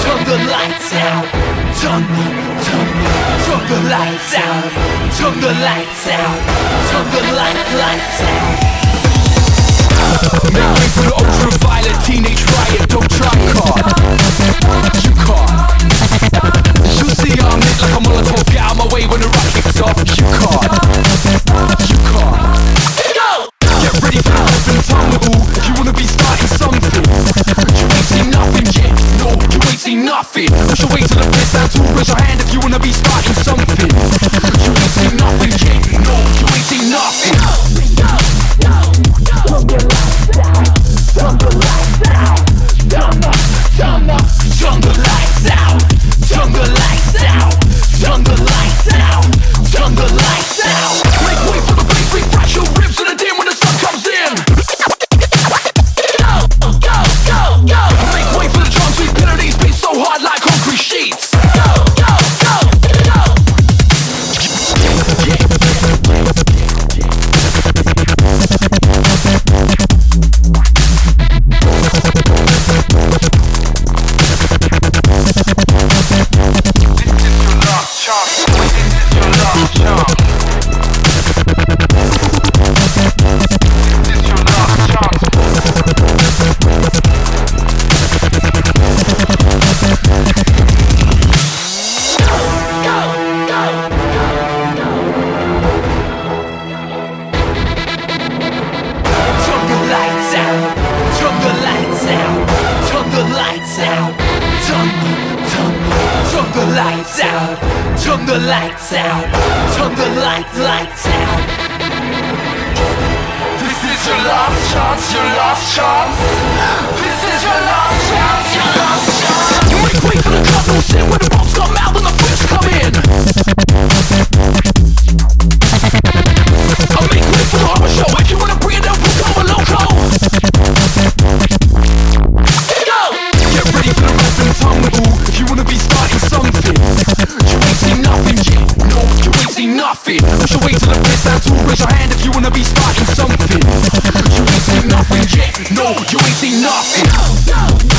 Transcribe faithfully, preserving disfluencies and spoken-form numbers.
turn the lights out. Turn the, turn the, turn the lights out. Turn the lights out. Turn the light, lights out. Make way for the ultraviolet teenage riot. Don't try car. You can't. You see I'm lit like a Molotov. Get out my way when the rock kicks off. You can't. You can't. Get ready for the rest of the tumble. If you wanna be starting something, you ain't seen nothing yet. No, you ain't seen nothing. Push your way to the piss down to raise your hand if you wanna be starting something. You ain't seen nothing yet. No, you ain't seen nothing. Turn the lights out. Turn the lights out. Turn the, turn the, turn the lights out. Turn the lights out. Turn the lights out. Turn the lights out. Make way for the bass, refresh your ribs to the dim when the sun comes in. Go, go, go, go. Make way for the drums, we pillar these beats so hard like concrete sheets. Go, go, go, go. Turn the lights out. Turn the lights, lights out. This is your last chance, your last chance. This is your last chance, your last chance. Make way for the club, no sin when the bombs come out and the fish come in. I'll make way for the horror show. If you wanna bring it down, we'll go a loco. Go! Get ready for the rest of the tumble. If you wanna be starting something, you ain't seen nothing yet. No, you ain't seen nothing. Push your way to the piss down to raise your hand if you wanna be starting something. You ain't seen nothing yet. No, you ain't seen nothing.